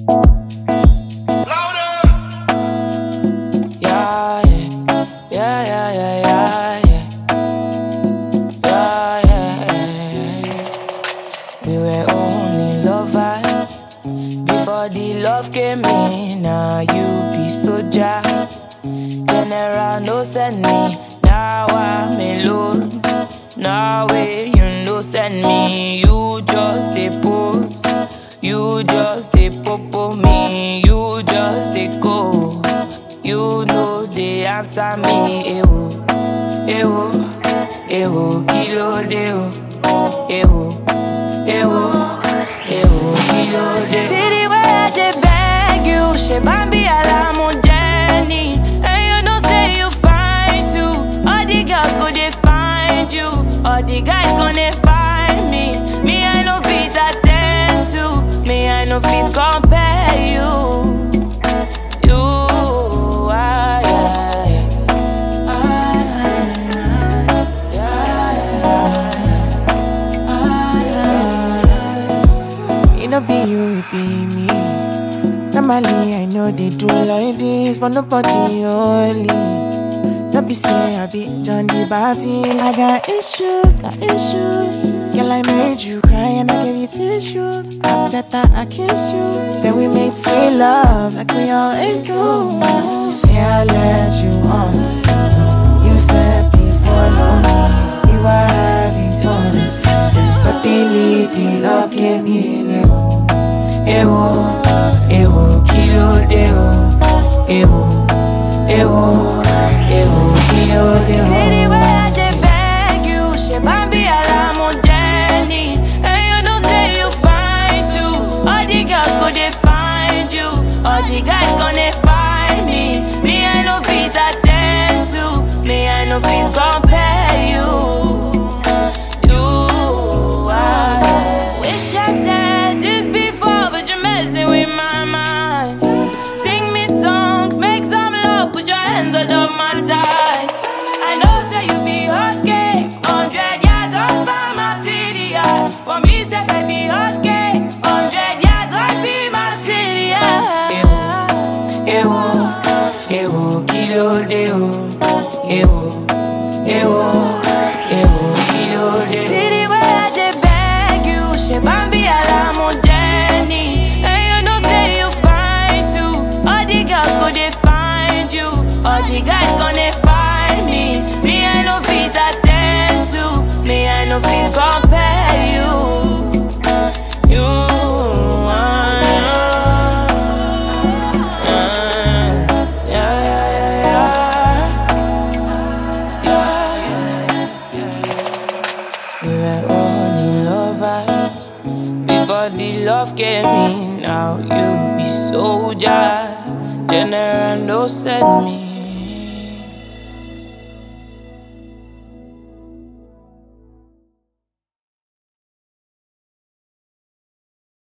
Yeah, yeah, yeah, yeah, yeah, yeah, yeah, yeah, yeah. We were only lovers before the love came in. Now you be soldier. General no send me. Now I'm alone. Now you no send me. You just a pose. You just a popo me. You just a go. You know they answer me. Ewo, ewo, ewo, kilo deo. Ewo, ewo, ewo, kilo deo. See the way I dey beg you, she bambi alamo Jenny. And you know say you fine too. All the girls go they find you. All the guys gonna find me. Me I no fit attend to. Me I no fit compare you. It no be you, it be me. Normally I know they do like this, but nobody only. Don't be say I be John the Baptist. I got issues, got issues. Girl, I made you cry and I gave you tissues. After that I kissed you, then we made sweet love like we always do. You say I let you on. You said before long we were having fun. Then suddenly the love came in. Ewo, ewo, kilo deo. Ewo, ewo, ewo, kilo deo. See the way I dey beg you, she bambi alamo Jenny. And you know say you fine too. All the girls go they find you. All the guys gonna find me. Me I no fit attend to. Me I no fit compare you. Wish I said this before, but you're messing with my mind. Sing me songs, make some love, put your hands under my thighs. I know say you be hot cake, 100 yards off by my TDI. For me, say I be hot cake, 100 yards off be my TDI. Ewo, ewo, kilo deo. Ewo, ewo, ewo, kilo deo. See the way I dey beg you, she bambi alamo Jenny. And you know say you fine too. All the girls go they find you. All the guys gonna find me. Me I no fit attend to. Me I no fit compare you. You yeah, yeah, yeah, yeah. We were only lovers before the love came in. Now you be soldier. General no send me.